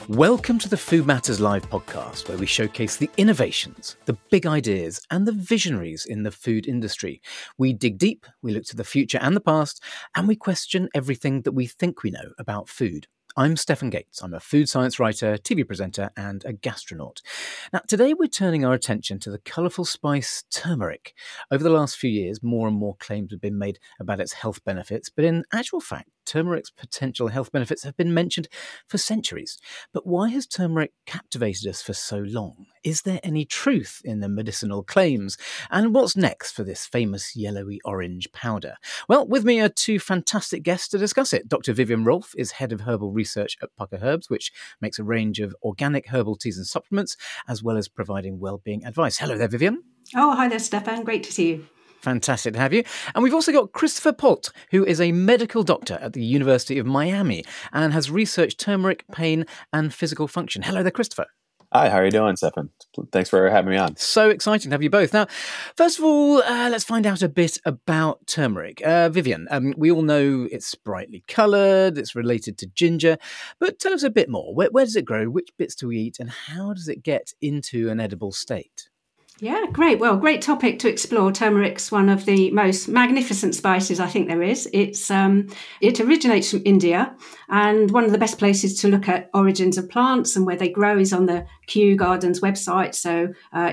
Welcome to the Food Matters Live podcast, where we showcase the innovations, the big ideas, and the visionaries in the food industry. We dig deep, we look to the future and the past, and we question everything that we think we know about food. I'm Stefan Gates. I'm a food science writer, TV presenter, and a gastronaut. Now, today we're turning our attention to the colourful spice turmeric. Over the last few years, more and more claims have been made about its health benefits, but in actual fact, turmeric's potential health benefits have been mentioned for centuries. But why has turmeric captivated us for so long? Is there any truth in the medicinal claims? And what's next for this famous yellowy-orange powder? Well, with me are two fantastic guests to discuss it. Dr. Vivian Rolfe is Head of Herbal Research at Pukka Herbs, which makes a range of organic herbal teas and supplements, as well as providing wellbeing advice. Hello there, Vivian. Oh, hi there, Stefan. Great to see you. Fantastic to have you. And we've also got Christopher Polt, who is a medical doctor at the University of Miami and has researched turmeric, pain and physical function. Hello there, Christopher. Hi, how are you doing, Stefan? Thanks for having me on. So exciting to have you both. Now, first of all, let's find out a bit about turmeric. Vivian, we all know it's brightly coloured, it's related to ginger, but tell us a bit more. Where does it grow, which bits do we eat, and how does it get into an edible state? Yeah, great. Well, great topic to explore. Turmeric's one of the most magnificent spices I think there is. It originates from India, and one of the best places to look at origins of plants and where they grow is on the Kew Gardens website. So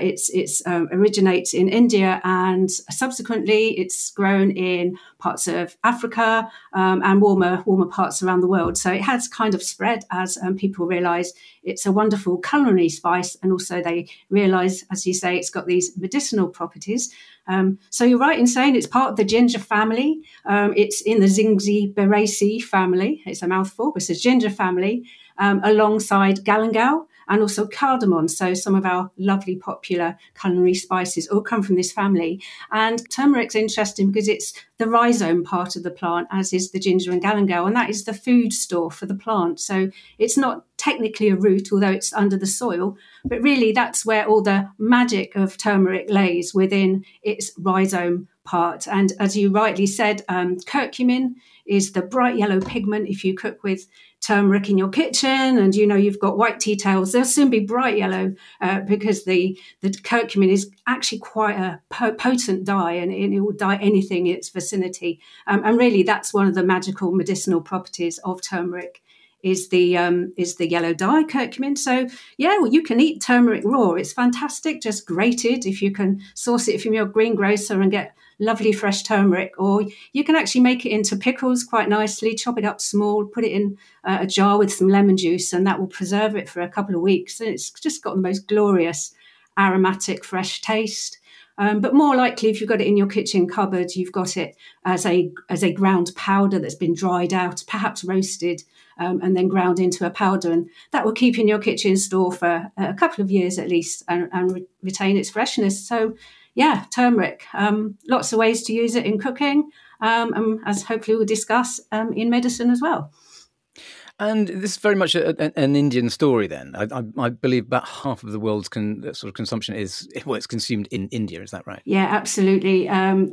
it originates in India, and subsequently it's grown in parts of Africa and warmer parts around the world. So it has kind of spread as people realise it's a wonderful culinary spice, and also they realise, as you say, it's got these medicinal properties. So you're right in saying it's part of the ginger family. It's in the Zingiberaceae family. It's a mouthful, but it's a ginger family alongside galangal and also cardamom. So some of our lovely popular culinary spices all come from this family. And turmeric's interesting because it's the rhizome part of the plant, as is the ginger and galangal, and that is the food store for the plant. So it's not technically a root, although it's under the soil, but really that's where all the magic of turmeric lays, within its rhizome part. And as you rightly said, curcumin is the bright yellow pigment. If you cook with turmeric in your kitchen and you know you've got white tea towels, they'll soon be bright yellow because the curcumin is actually quite a potent dye, and it will dye anything in its vicinity. And really that's one of the magical medicinal properties of turmeric, is the yellow dye, curcumin. So yeah, well, you can eat turmeric raw. It's fantastic, just grated. If you can source it from your greengrocer and get lovely fresh turmeric, or you can actually make it into pickles quite nicely, chop it up small, put it in a jar with some lemon juice, and that will preserve it for a couple of weeks. And it's just got the most glorious aromatic, fresh taste. But more likely, if you've got it in your kitchen cupboard, you've got it as a ground powder that's been dried out, perhaps roasted, and then ground into a powder. And that will keep in your kitchen store for a couple of years at least, and retain its freshness. So yeah, turmeric, lots of ways to use it in cooking, as hopefully we'll discuss, in medicine as well. And this is very much an Indian story then. I believe about half of the world's sort of consumption it's consumed in India. Is that right? Yeah, absolutely.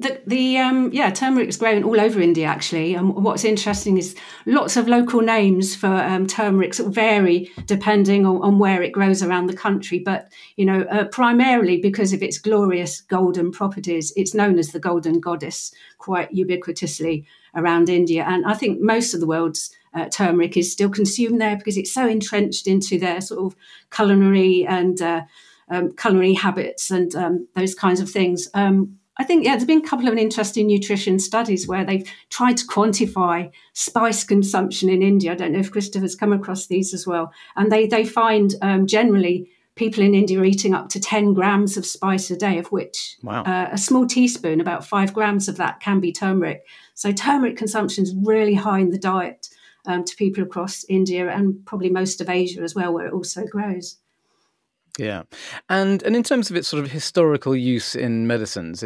Turmeric is grown all over India, actually. And what's interesting is lots of local names for turmeric that vary depending on where it grows around the country. But, primarily because of its glorious golden properties, it's known as the Golden Goddess quite ubiquitously around India. And I think most of the world's turmeric is still consumed there because it's so entrenched into their sort of culinary and culinary habits and those kinds of things. I think, there's been a couple of interesting nutrition studies where they've tried to quantify spice consumption in India. I don't know if Christopher's come across these as well. And they find generally people in India are eating up to 10 grams of spice a day, of which a small teaspoon, about 5 grams of that, can be turmeric. So turmeric consumption is really high in the diet to people across India and probably most of Asia as well, where it also grows. Yeah, and in terms of its sort of historical use in medicines,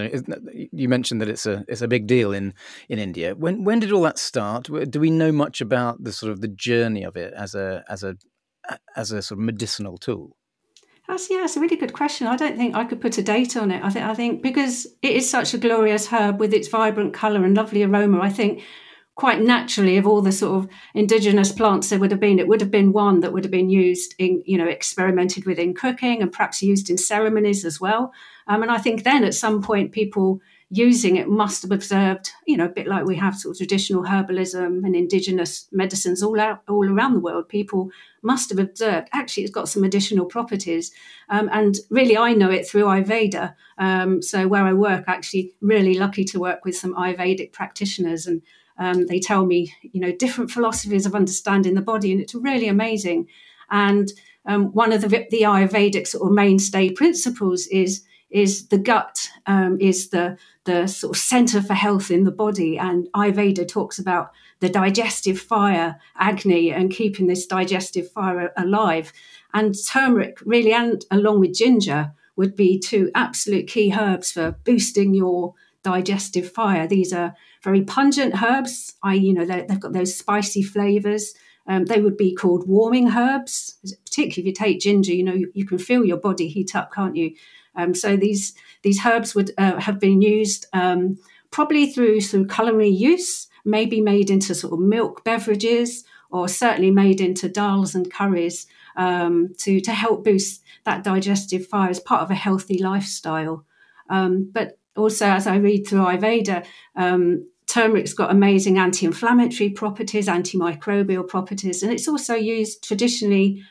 you mentioned that it's a big deal in India. When did all that start? Do we know much about the sort of the journey of it as a sort of medicinal tool? That's a really good question. I don't think I could put a date on it. I think because it is such a glorious herb with its vibrant colour and lovely aroma, I think quite naturally, of all the sort of indigenous plants there would have been, it would have been one that would have been used in, experimented with in cooking and perhaps used in ceremonies as well. And I think then at some point people using it must have observed, a bit like we have sort of traditional herbalism and indigenous medicines all around the world. People must have observed, actually, it's got some additional properties. And really, I know it through Ayurveda. So where I work, actually really lucky to work with some Ayurvedic practitioners, and they tell me, different philosophies of understanding the body, and it's really amazing. And one of the Ayurvedic sort of mainstay principles is the gut, is the sort of center for health in the body. And Ayurveda talks about the digestive fire, Agni, and keeping this digestive fire alive. And turmeric really, and along with ginger, would be two absolute key herbs for boosting your digestive fire. These are very pungent herbs. They've got those spicy flavors. They would be called warming herbs, particularly if you take ginger. You can feel your body heat up, can't you? So these herbs would have been used probably through culinary use, maybe made into sort of milk beverages, or certainly made into dals and curries to help boost that digestive fire as part of a healthy lifestyle. But also, as I read through Ayurveda, turmeric's got amazing anti-inflammatory properties, antimicrobial properties, and it's also used traditionally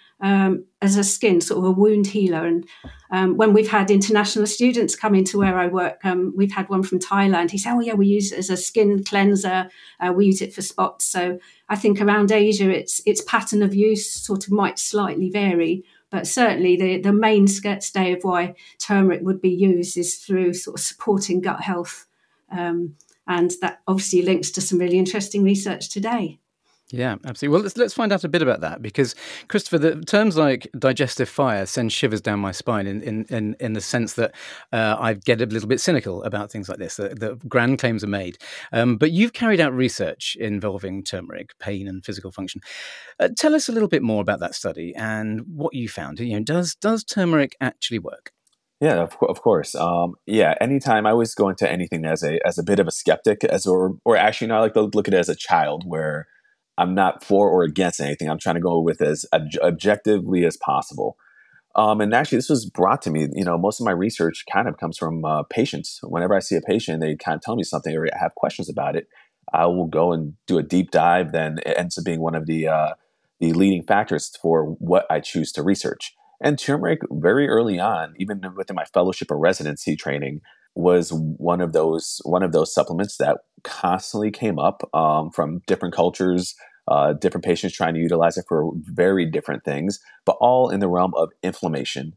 as a skin, sort of a wound healer. And when we've had international students come into where I work, we've had one from Thailand. He said, we use it as a skin cleanser. We use it for spots. So I think around Asia, its pattern of use sort of might slightly vary. But certainly the mainstay of why turmeric would be used is through sort of supporting gut health. And that obviously links to some really interesting research today. Yeah, absolutely. Well, let's find out a bit about that, because, Christopher, the terms like digestive fire send shivers down my spine in the sense that I get a little bit cynical about things like this. The grand claims are made. But you've carried out research involving turmeric, pain and physical function. Tell us a little bit more about that study and what you found. Does turmeric actually work? Yeah, of course. Anytime I always go into anything as a bit of a skeptic, or actually, I like to look at it as a child, where I'm not for or against anything. I'm trying to go with as objectively as possible. And actually, this was brought to me. Most of my research kind of comes from patients. Whenever I see a patient, they kind of tell me something or have questions about it, I will go and do a deep dive. Then it ends up being one of the leading factors for what I choose to research. And turmeric, very early on, even within my fellowship or residency training, was one of those supplements that constantly came up from different cultures, different patients trying to utilize it for very different things, but all in the realm of inflammation.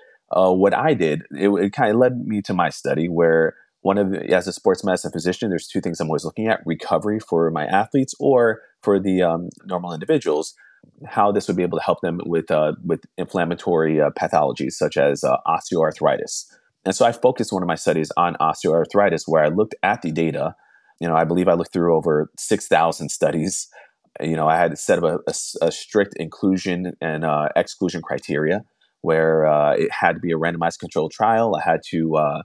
What I did, it kind of led me to my study, where as a sports medicine physician, there's two things I'm always looking at: recovery for my athletes, or for the normal individuals, how this would be able to help them with inflammatory pathologies such as osteoarthritis. And so I focused one of my studies on osteoarthritis, where I looked at the data. I believe I looked through over 6,000 studies. I had set up a strict inclusion and exclusion criteria, where it had to be a randomized controlled trial. I had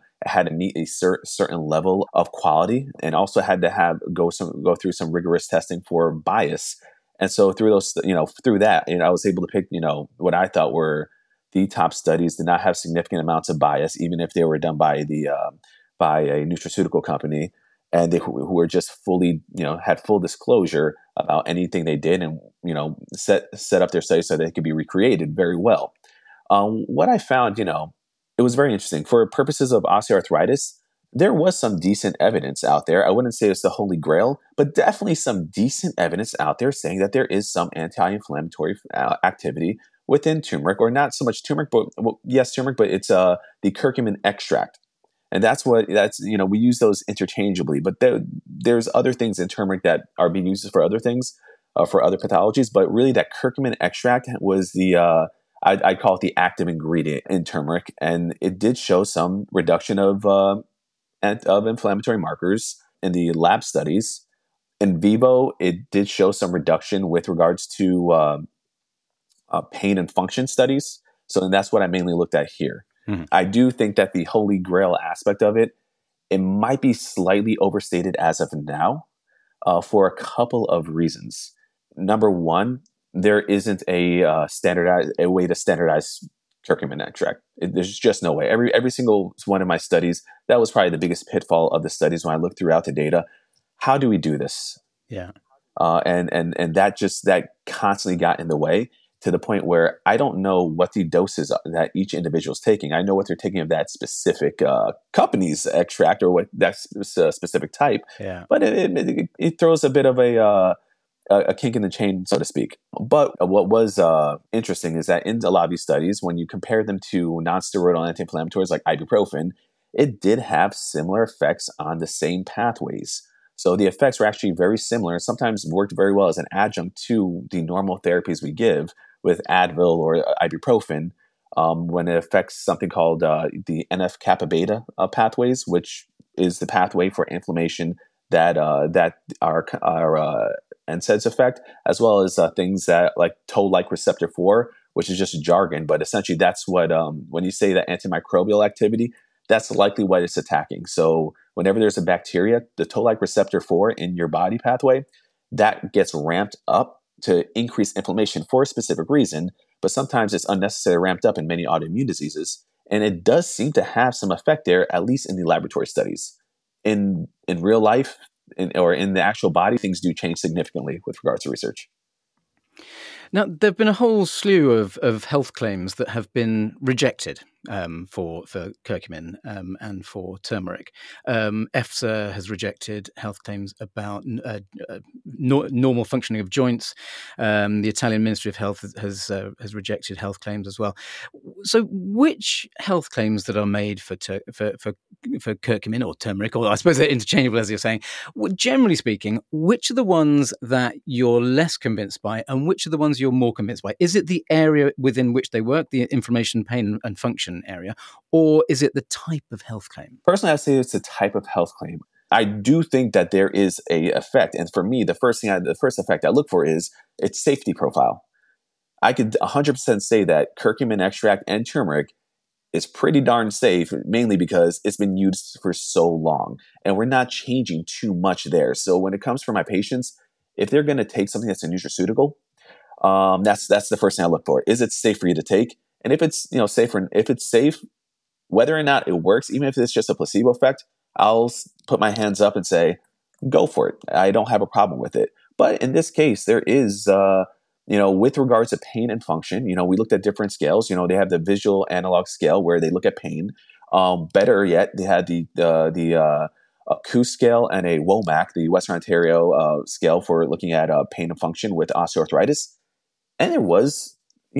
to meet a certain level of quality, and also had to go through some rigorous testing for bias. And so through that, I was able to pick, what I thought were the top studies, did not have significant amounts of bias, even if they were done by by a nutraceutical company, and who were just fully, had full disclosure about anything they did, and set up their studies so they could be recreated very well. What I found, it was very interesting. For purposes of osteoarthritis, there was some decent evidence out there. I wouldn't say it's the holy grail, but definitely some decent evidence out there saying that there is some anti-inflammatory activity within turmeric, or not so much turmeric, but yes, turmeric, but it's the curcumin extract. And we use those interchangeably, but there's other things in turmeric that are being used for other things, for other pathologies. But really, that curcumin extract was I'd call it the active ingredient in turmeric, and it did show some reduction of inflammatory markers in the lab studies. In vivo, it did show some reduction with regards to pain and function studies. So that's what I mainly looked at here. Mm-hmm. I do think that the holy grail aspect of it might be slightly overstated as of now. for a couple of reasons. Number one, there isn't a way to standardize curcumin extract. There's just no way. Every single one of my studies, that was probably the biggest pitfall of the studies when I looked throughout the data. How do we do this? Yeah. And that constantly got in the way, to the point where I don't know what the doses are that each individual is taking. I know what they're taking of that specific company's extract, or what that specific type. Yeah. But it throws a bit of a kink in the chain, so to speak. But what was interesting is that in a lot of these studies, when you compare them to non-steroidal anti-inflammatories like ibuprofen, it did have similar effects on the same pathways. So the effects were actually very similar, and sometimes worked very well as an adjunct to the normal therapies we give with Advil or ibuprofen, when it affects something called the NF-kappa beta pathways, which is the pathway for inflammation that our NSAIDs affect, as well as things that like toll-like receptor 4, which is just jargon, but essentially that's what, when you say that antimicrobial activity, that's likely what it's attacking. So whenever there's a bacteria, the toll-like receptor 4 in your body pathway, that gets ramped up to increase inflammation for a specific reason, but sometimes it's unnecessarily ramped up in many autoimmune diseases. And it does seem to have some effect there, at least in the laboratory studies. In real life, or in the actual body, things do change significantly with regards to research. Now, there have been a whole slew of health claims that have been rejected for curcumin and for turmeric. EFSA has rejected health claims about normal functioning of joints. The Italian Ministry of Health has rejected health claims as well. So, which health claims that are made for curcumin or turmeric, or I suppose they're interchangeable, as you're saying, generally speaking, which are the ones that you're less convinced by, and which are the ones you're more convinced by? Is it the area within which they work, the inflammation, pain, and function area, or is it the type of health claim? Personally, I'd say it's a type of health claim. I do think that there is a effect, and for me, the first effect I look for is its safety profile. I could 100% say that curcumin extract and turmeric is pretty darn safe, mainly because it's been used for so long, and we're not changing too much there. So when it comes for my patients, if they're going to take something that's a nutraceutical, that's the first thing I look for. Is it safe for you to take? And if it's if it's safe, whether or not it works, even if it's just a placebo effect, I'll put my hands up and say, go for it. I don't have a problem with it. But in this case, there is, with regards to pain and function, we looked at different scales. They have the visual analog scale where they look at pain. Better yet, they had the KOOS scale and a WOMAC, the Western Ontario scale for looking at pain and function with osteoarthritis. And there was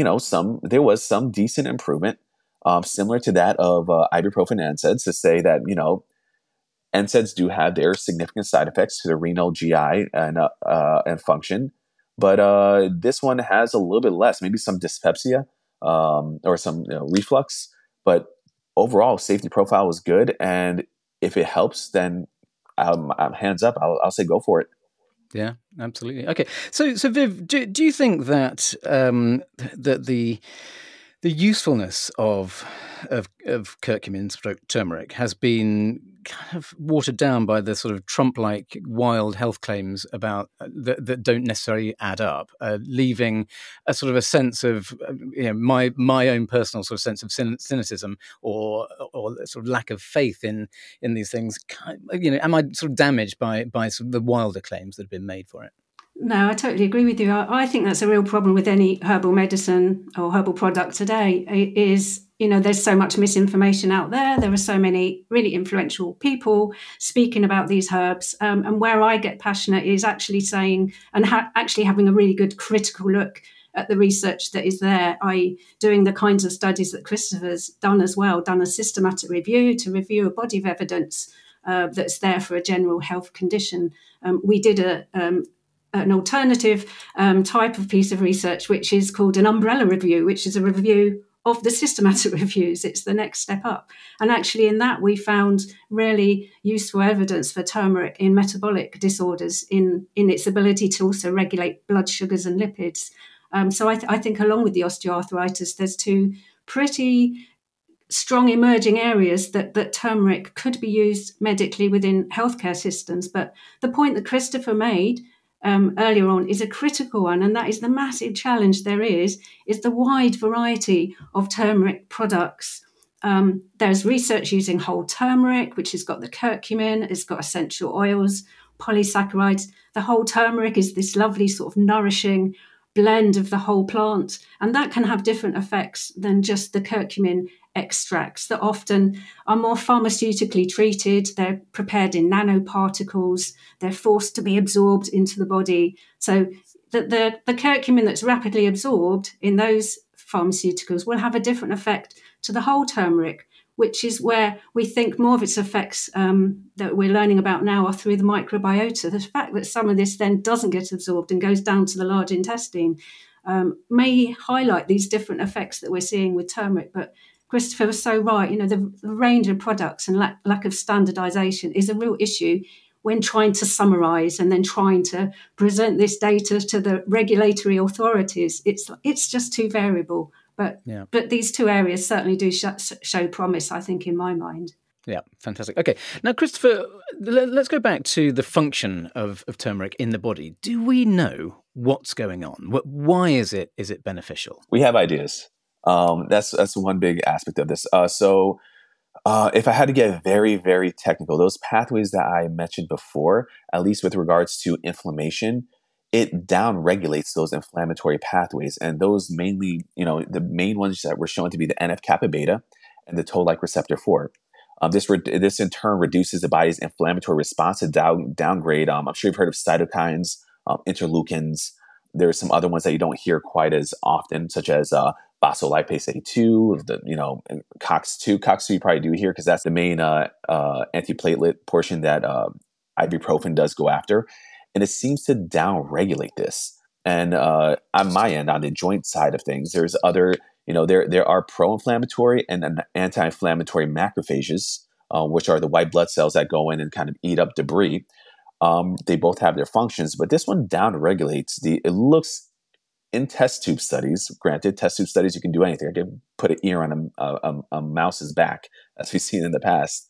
some decent improvement, similar to that of ibuprofen and NSAIDs, to say that, NSAIDs do have their significant side effects to the renal, GI, and function. But this one has a little bit less, maybe some dyspepsia or some reflux. But overall, safety profile was good. And if it helps, then I'm hands up. I'll say go for it. Yeah, absolutely. Okay, so Viv, do you think that that the usefulness of curcumin turmeric has been kind of watered down by the sort of Trump-like wild health claims about that don't necessarily add up, leaving a sort of a sense of my own personal sort of sense of cynicism or sort of lack of faith in these things? Am I sort of damaged by sort of the wilder claims that have been made for it? No, I totally agree with you. I think that's a real problem with any herbal medicine or herbal product today. It is, there's so much misinformation out there. There are so many really influential people speaking about these herbs. And where I get passionate is actually saying and actually having a really good critical look at the research that is there, i.e. doing the kinds of studies that Christopher's done as well, done a systematic review to review a body of evidence that's there for a general health condition. We did an alternative type of piece of research, which is called an umbrella review, which is a review of the systematic reviews. It's the next step up. And actually in that, we found really useful evidence for turmeric in metabolic disorders, in its ability to also regulate blood sugars and lipids. So I think along with the osteoarthritis, there's two pretty strong emerging areas that turmeric could be used medically within healthcare systems. But the point that Christopher made earlier on is a critical one, and that is the massive challenge there is the wide variety of turmeric products. There's research using whole turmeric, which has got the curcumin, it's got essential oils, polysaccharides. The whole turmeric is this lovely sort of nourishing blend of the whole plant, and that can have different effects than just the curcumin extracts that often are more pharmaceutically treated. They're prepared in nanoparticles, they're forced to be absorbed into the body. So the curcumin that's rapidly absorbed in those pharmaceuticals will have a different effect to the whole turmeric, which is where we think more of its effects that we're learning about now are through the microbiota. The fact that some of this then doesn't get absorbed and goes down to the large intestine may highlight these different effects that we're seeing with turmeric. But Christopher was so right. The range of products and lack of standardization is a real issue when trying to summarize and then trying to present this data to the regulatory authorities. It's just too variable. But these two areas certainly do show promise, I think, in my mind. Yeah, fantastic. Okay, now, Christopher, let's go back to the function of turmeric in the body. Do we know what's going on? Why is it beneficial? We have ideas. That's one big aspect of this. So if I had to get very, very technical, those pathways that I mentioned before, at least with regards to inflammation, it downregulates those inflammatory pathways. And those mainly, the main ones that were shown to be the NF-kappa beta and the toll-like receptor 4. This in turn reduces the body's inflammatory response to downgrade. I'm sure you've heard of cytokines, interleukins. There are some other ones that you don't hear quite as often, such as phospholipase A2, COX-2. COX-2 you probably do hear because that's the main antiplatelet portion that ibuprofen does go after. And it seems to downregulate this. And on my end, on the joint side of things, there's other, there are pro-inflammatory and anti-inflammatory macrophages, which are the white blood cells that go in and kind of eat up debris. They both have their functions, but this one downregulates it looks in test tube studies, granted, test tube studies, you can do anything. I can put an ear on a mouse's back, as we've seen in the past.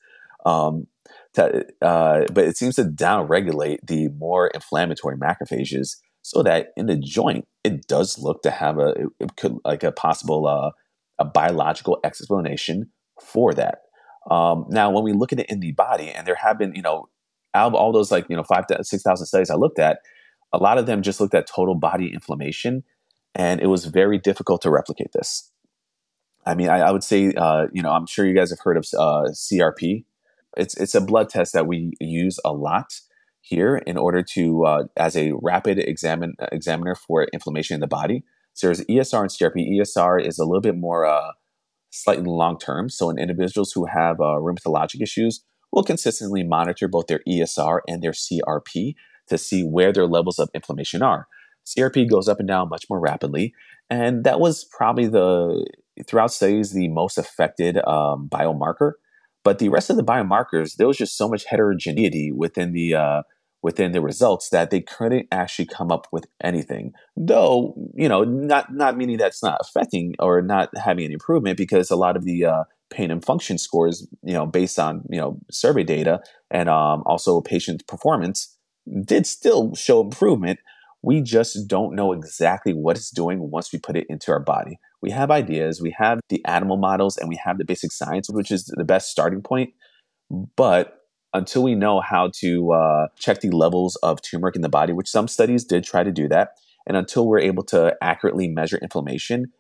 But it seems to downregulate the more inflammatory macrophages so that in the joint, it does look to have a possible a biological explanation for that. Now, when we look at it in the body, and there have been, all those 5,000 to 6,000 studies I looked at, a lot of them just looked at total body inflammation, and it was very difficult to replicate this. I mean, I would say, I'm sure you guys have heard of CRP. It's a blood test that we use a lot here in order to, as a rapid examiner for inflammation in the body. So there's ESR and CRP. ESR is a little bit more slightly long-term. So in individuals who have rheumatologic issues, we'll consistently monitor both their ESR and their CRP to see where their levels of inflammation are. CRP goes up and down much more rapidly. And that was probably throughout studies, the most affected biomarker. But the rest of the biomarkers, there was just so much heterogeneity within the results that they couldn't actually come up with anything. Though, not meaning that's not affecting or not having an improvement, because a lot of the pain and function scores, based on, survey data and also patient performance did still show improvement. We just don't know exactly what it's doing once we put it into our body. We have ideas, we have the animal models, and we have the basic science, which is the best starting point. But until we know how to check the levels of turmeric in the body, which some studies did try to do that, and until we're able to accurately measure inflammation,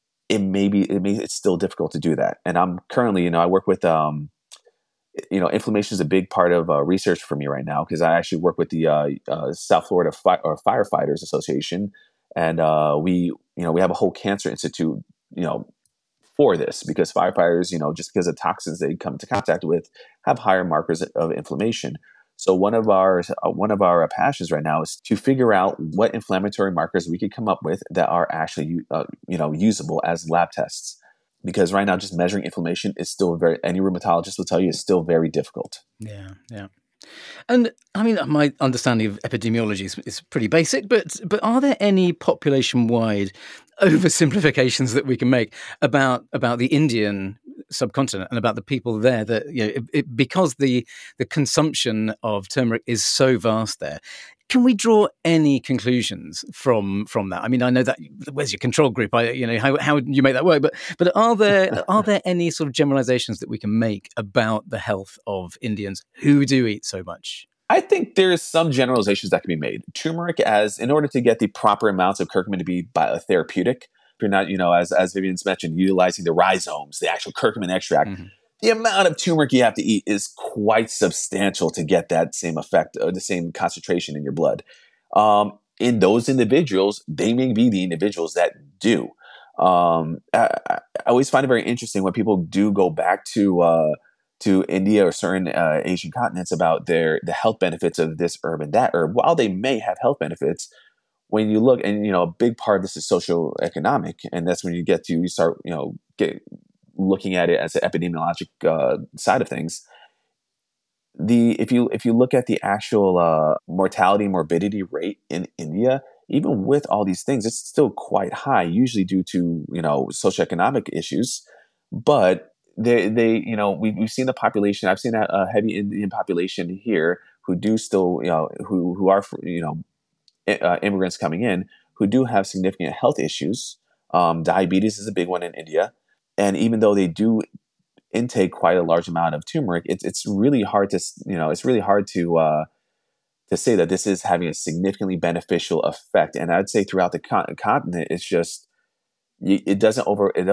it's still difficult to do that. And I'm currently, I work with, inflammation is a big part of research for me right now, because I actually work with the South Florida Firefighters Association, and we have a whole cancer institute, for this, because firefighters, just because of toxins they come into contact with, have higher markers of inflammation. So one of our passions right now is to figure out what inflammatory markers we could come up with that are actually usable as lab tests. Because right now, just measuring inflammation is still any rheumatologist will tell you, is still very difficult. Yeah. And I mean, my understanding of epidemiology is pretty basic, but are there any population-wide oversimplifications that we can make about the Indian subcontinent and about the people there, that because the consumption of turmeric is so vast there. Can we draw any conclusions from that? I mean, I know that where's your control group? How you make that work? But are there any sort of generalizations that we can make about the health of Indians who do eat so much? I think there is some generalizations that can be made. Turmeric, in order to get the proper amounts of curcumin to be therapeutic, if you're not, as Vivian's mentioned, utilizing the rhizomes, the actual curcumin extract, the amount of turmeric you have to eat is quite substantial to get that same effect, the same concentration in your blood. In those individuals, they may be the individuals that do. I always find it very interesting when people do go back to India or certain Asian continents about the health benefits of this herb and that herb. While they may have health benefits, when you look, and a big part of this is socioeconomic, and that's when you start looking at it as an epidemiologic side of things. If you look at the actual mortality morbidity rate in India, even with all these things, it's still quite high, usually due to socioeconomic issues. But we've seen the population. I've seen a heavy Indian population here who do still who are immigrants coming in who do have significant health issues. Diabetes is a big one in India. And even though they do intake quite a large amount of turmeric, it's really hard to say that this is having a significantly beneficial effect. And I'd say throughout the continent, it's just it doesn't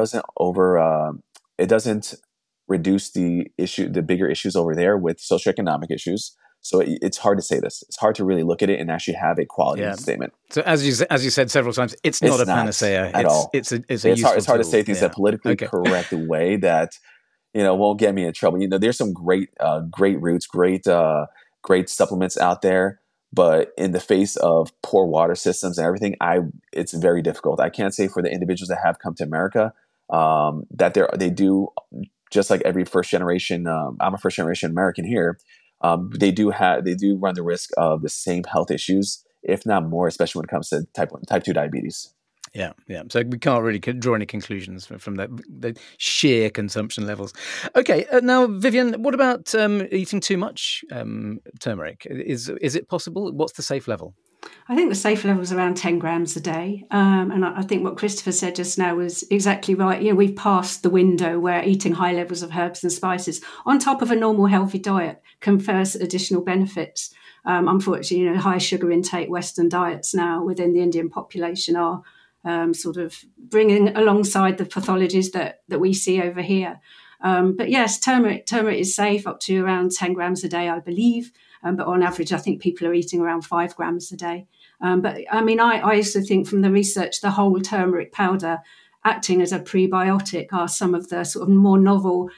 reduce the bigger issues over there with socioeconomic issues. So it's hard to say this. It's hard to really look at it and actually have a quality statement. So as you said several times, it's not a panacea at all. It's hard to say things in a politically correct way that won't get me in trouble. There's some great roots, great supplements out there, but in the face of poor water systems and everything, it's very difficult. I can't say for the individuals that have come to America that they do, just like every first generation. I'm a first generation American here. They do run the risk of the same health issues, if not more, especially when it comes to type 2 diabetes. Yeah. So we can't really draw any conclusions from the sheer consumption levels. Okay, now Vivian, what about eating too much turmeric? Is it possible? What's the safe level? I think the safe level is around 10 grams a day. And I think what Christopher said just now was exactly right. We've passed the window where eating high levels of herbs and spices on top of a normal healthy diet confers additional benefits. Unfortunately, high sugar intake Western diets now within the Indian population are sort of bringing alongside the pathologies that we see over here. But yes, turmeric is safe up to around 10 grams a day, I believe. But on average, I think people are eating around 5 grams a day. But I mean, I also think from the research, the whole turmeric powder acting as a prebiotic are some of the sort of more novel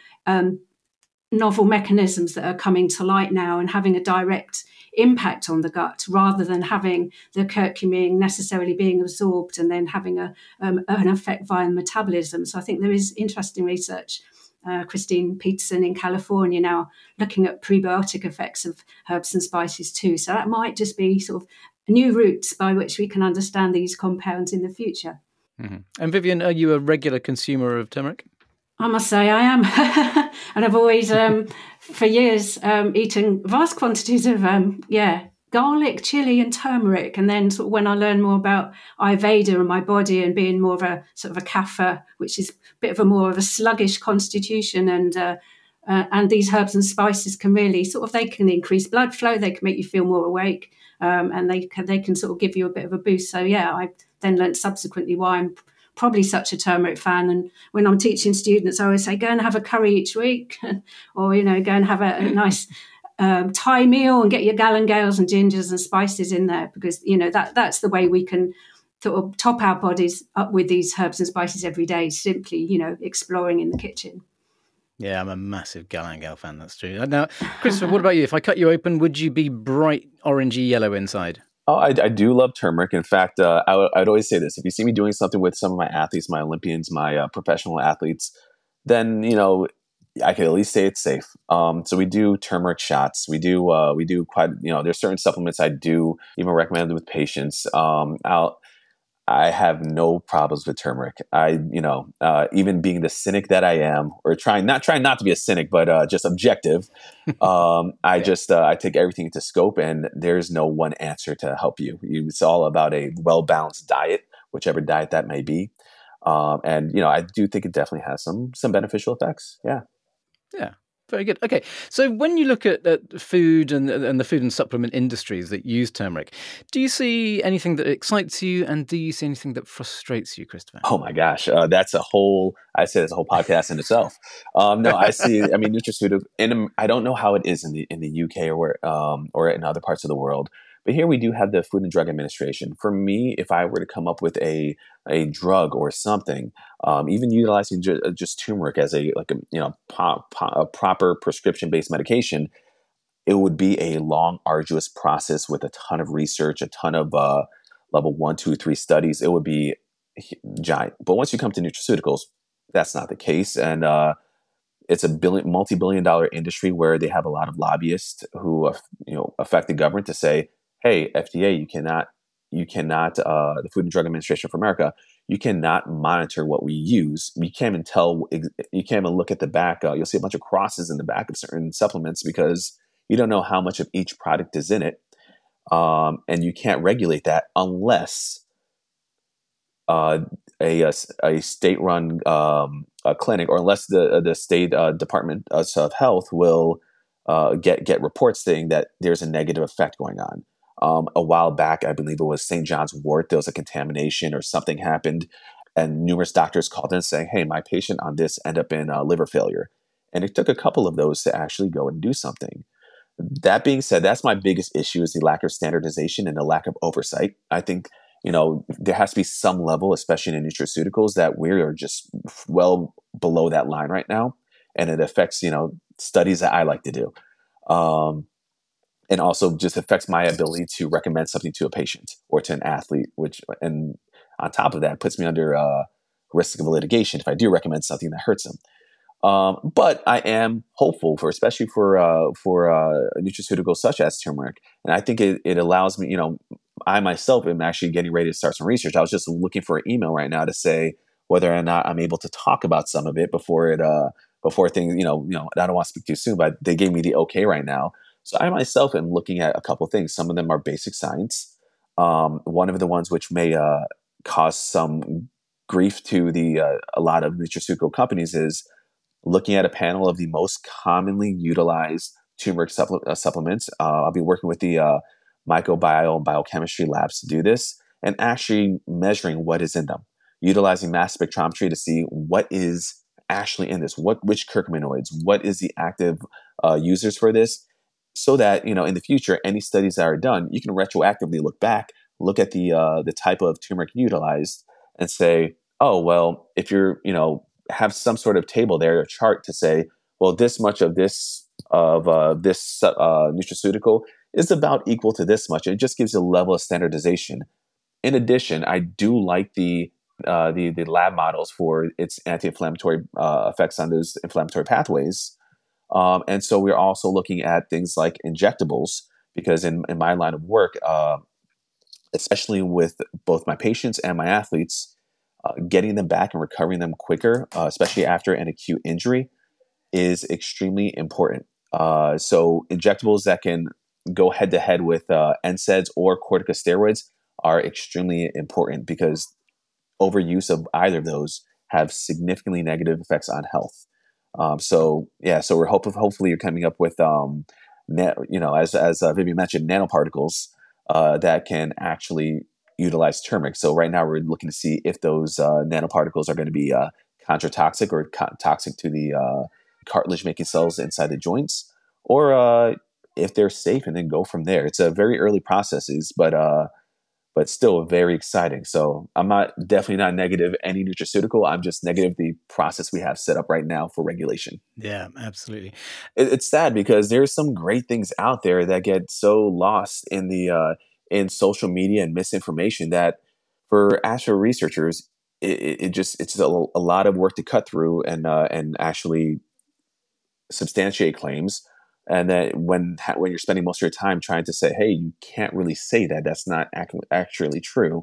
mechanisms that are coming to light now and having a direct impact on the gut, rather than having the curcumin necessarily being absorbed and then having an effect via metabolism. So I think there is interesting research. Christine Peterson in California now looking at prebiotic effects of herbs and spices too. So that might just be sort of new routes by which we can understand these compounds in the future. Mm-hmm. And Vivian, are you a regular consumer of turmeric? I must say I am. And I've always, for years, eaten vast quantities of, garlic, chili and turmeric. And then sort of when I learned more about Ayurveda and my body and being more of a sort of a kapha, which is a bit of a more of a sluggish constitution, and these herbs and spices can really they can increase blood flow, they can make you feel more awake, and they can sort of give you a bit of a boost. So yeah, I then learned subsequently why I'm probably such a turmeric fan. And when I'm teaching students, I always say, go and have a curry each week, or, go and have a nice Thai meal and get your galangales and gingers and spices in there, because, that's the way we can sort of top our bodies up with these herbs and spices every day, simply, exploring in the kitchen. Yeah, I'm a massive galangal fan, that's true. Now, Christopher, what about you? If I cut you open, would you be bright orangey yellow inside? Oh, I do love turmeric. In fact, I'd always say this. If you see me doing something with some of my athletes, my Olympians, my professional athletes, then, I can at least say it's safe. So we do turmeric shots. We do quite, there's certain supplements I do even recommend with patients. I have no problems with turmeric. Even being the cynic that I am, or trying not to be a cynic, but just objective. I take everything into scope, and there's no one answer to help you. It's all about a well balanced diet, whichever diet that may be. I do think it definitely has some beneficial effects. Yeah. Yeah. Very good. Okay, so when you look at food and the food and supplement industries that use turmeric, do you see anything that excites you, and do you see anything that frustrates you, Christopher? Oh my gosh, that's a whole podcast in itself. No, I see. I mean, nutraceutical, and I don't know how it is in the UK or in other parts of the world, but here we do have the Food and Drug Administration. For me, if I were to come up with a drug or something, even utilizing just turmeric as a proper prescription based medication, it would be a long, arduous process with a ton of research, a ton of level 1, 2, 3 studies. It would be giant. But once you come to nutraceuticals, that's not the case, and it's a multi-billion-dollar industry where they have a lot of lobbyists who affect the government to say, "Hey, FDA, you cannot. The Food and Drug Administration for America, you cannot monitor what we use. You can't even tell. You can't even look at the back. You'll see a bunch of crosses in the back of certain supplements because you don't know how much of each product is in it, and you can't regulate that unless." A state-run clinic, or unless the state Department of Health will get reports saying that there's a negative effect going on. A while back, I believe it was St. John's Wort. There was a contamination or something happened, and numerous doctors called in saying, "Hey, my patient on this ended up in liver failure," and it took a couple of those to actually go and do something. That being said, that's my biggest issue, is the lack of standardization and the lack of oversight. I think there has to be some level, especially in nutraceuticals, that we are just well below that line right now. And it affects, studies that I like to do. And also just affects my ability to recommend something to a patient or to an athlete, and on top of that, puts me under risk of litigation if I do recommend something that hurts them. But I am hopeful especially for nutraceuticals such as turmeric. And I think it allows me, I myself am actually getting ready to start some research. I was just looking for an email right now to say whether or not I'm able to talk about some of it before things, I don't want to speak too soon, but they gave me the okay right now. So I myself am looking at a couple of things. Some of them are basic science. One of the ones which may cause some grief to a lot of nutraceutical companies is looking at a panel of the most commonly utilized turmeric supplements. I'll be working with the microbiome biochemistry labs to do this, and actually measuring what is in them, utilizing mass spectrometry to see what is actually in this, which curcuminoids, what is the active users for this, so that in the future, any studies that are done, you can retroactively look back, look at the type of turmeric utilized, and say, oh well, if you're have some sort of table there, a chart to say, well, this much of this nutraceutical is about equal to this much. It just gives you a level of standardization. In addition, I do like the lab models for its anti-inflammatory effects on those inflammatory pathways. And so we're also looking at things like injectables, because in my line of work, especially with both my patients and my athletes, getting them back and recovering them quicker, especially after an acute injury, is extremely important. So injectables that can go head to head with NSAIDs or corticosteroids are extremely important, because overuse of either of those have significantly negative effects on health. So we're hopefully you're coming up with as Vivian mentioned, nanoparticles that can actually utilize turmeric. So right now we're looking to see if those nanoparticles are going to be contratoxic or toxic to the cartilage making cells inside the joints, or if they're safe, and then go from there. It's a very early processes, but still very exciting. So I'm definitely not negative any nutraceutical. I'm just negative the process we have set up right now for regulation. Yeah, absolutely. It's sad because there's some great things out there that get so lost in in social media and misinformation that for actual researchers, it's a lot of work to cut through and actually substantiate claims. And that when you're spending most of your time trying to say, hey, you can't really say that, that's not actually true,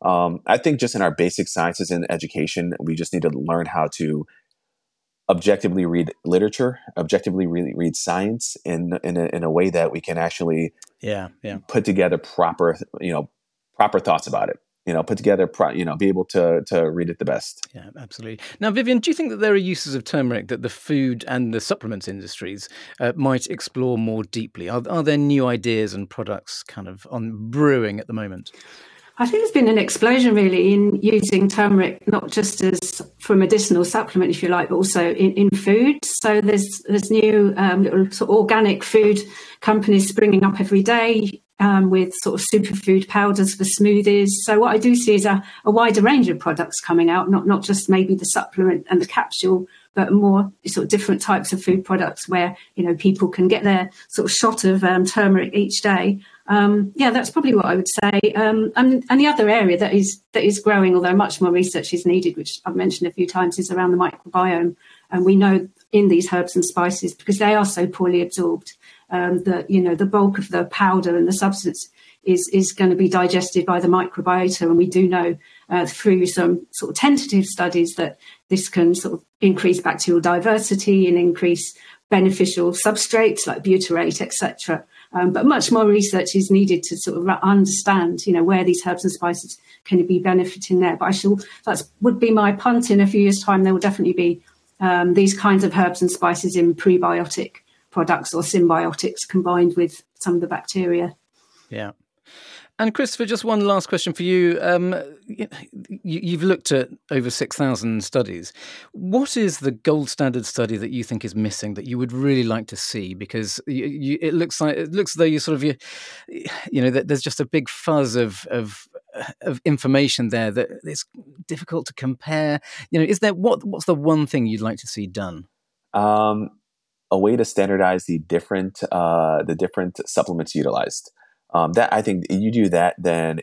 I think just in our basic sciences and education, we just need to learn how to objectively read literature, objectively read science in a way that we can actually put together proper thoughts about it. Put together, be able to read it the best. Yeah, absolutely. Now, Vivian, do you think that there are uses of turmeric that the food and the supplements industries might explore more deeply? Are there new ideas and products kind of on brewing at the moment? I think there's been an explosion really in using turmeric, not just as for a medicinal supplement, if you like, but also in food. So there's new little sort of organic food companies springing up every day with sort of superfood powders for smoothies. So what I do see is a wider range of products coming out, not just maybe the supplement and the capsule, but more sort of different types of food products where, people can get their sort of shot of turmeric each day. That's probably what I would say. And the other area that is growing, although much more research is needed, which I've mentioned a few times, is around the microbiome. And we know in these herbs and spices, because they are so poorly absorbed, that the bulk of the powder and the substance is going to be digested by the microbiota. And we do know through some sort of tentative studies that this can sort of increase bacterial diversity and increase beneficial substrates like butyrate, etc. But much more research is needed to sort of understand, where these herbs and spices can be benefiting there. But that would be my punt. In a few years' time, there will definitely be these kinds of herbs and spices in prebiotic products or symbiotics combined with some of the bacteria. Yeah. And Christopher, just one last question for you. You've looked at over 6,000 studies. What is the gold standard study that you think is missing that you would really like to see? Because it looks as though you sort of, that there's just a big fuzz of information there that it's difficult to compare. Is there what's the one thing you'd like to see done? A way to standardize the different supplements utilized. That I think you do that, then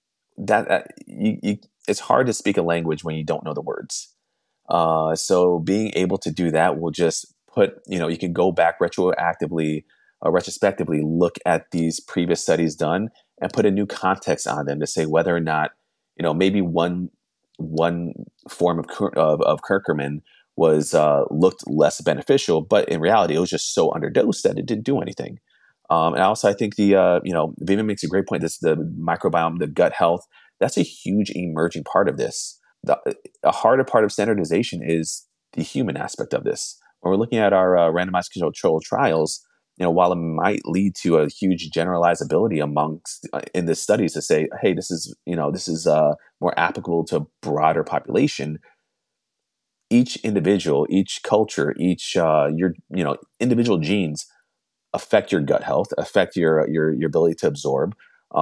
it's hard to speak a language when you don't know the words. So being able to do that will just put, you can go back retrospectively, look at these previous studies done and put a new context on them to say whether or not, maybe one form of curcumin was looked less beneficial, but in reality, it was just so underdosed that it didn't do anything. And also, I think Vivian makes a great point. The microbiome, the gut health, that's a huge emerging part of this. A harder part of standardization is the human aspect of this. When we're looking at our randomized controlled trials, while it might lead to a huge generalizability amongst in the studies to say, hey, this is more applicable to a broader population. Each individual, each culture, each your individual genes affect your gut health, affect your ability to absorb.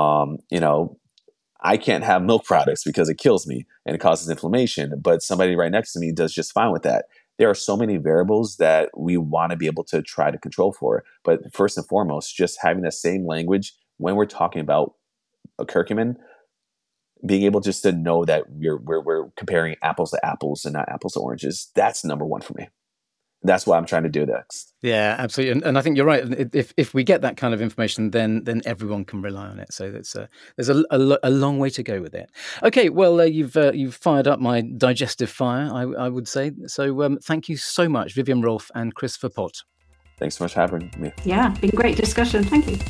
I can't have milk products because it kills me and it causes inflammation, but somebody right next to me does just fine with that. There are so many variables that we want to be able to try to control for. But first and foremost, just having the same language when we're talking about a curcumin, being able just to know that we're comparing apples to apples and not apples to oranges, that's number one for me. That's what I'm trying to do next. Yeah, absolutely, and I think you're right. If we get that kind of information, then everyone can rely on it. So there's a long way to go with it. Okay, well, you've fired up my digestive fire, I would say. So thank you so much, Vivian Rolfe and Christopher Pott. Thanks so much for having me. Yeah, been great discussion. Thank you.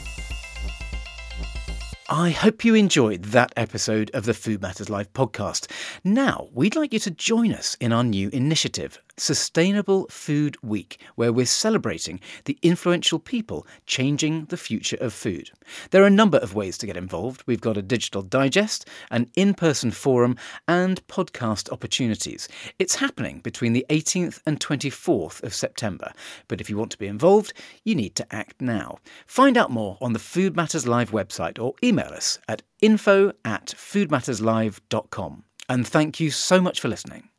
I hope you enjoyed that episode of the Food Matters Live podcast. Now, we'd like you to join us in our new initiative, Sustainable Food Week, where we're celebrating the influential people changing the future of food. There are a number of ways to get involved. We've got a digital digest, an in-person forum, and podcast opportunities. It's happening between the 18th and 24th of September. But if you want to be involved, you need to act now. Find out more on the Food Matters Live website or email us at info@foodmatterslive.com. And thank you so much for listening.